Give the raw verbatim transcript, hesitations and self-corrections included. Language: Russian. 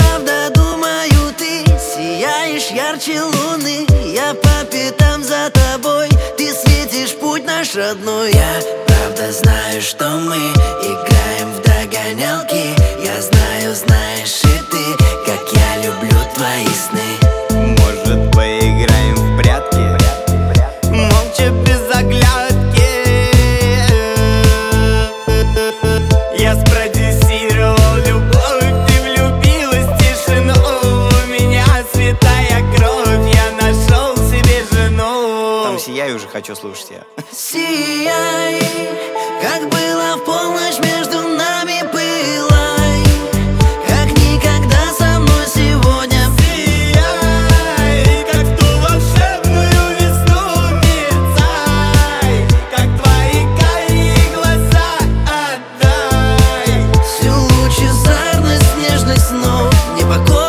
правда думаю, ты сияешь ярче луны. Я по пятам за тобой, ты светишь путь наш родной. Я правда знаю, что мы играем в догонялки. Я знаю, знаешь и ты, как я люблю твои сны. Может, поиграем в прятки? Молча, без оглядки. Я спродюсировал любовь, ты влюбилась в тишину. У меня святая кровь, я нашел себе жену. Там «Сияй» уже хочу слушать я. Сияй, как было в полночь между нами, пылай, как никогда со мной сегодня. Сияй, как в ту волшебную весну, мерцай, как твои карие глаза отдай. Всю лучезарность, нежность снов, непокой.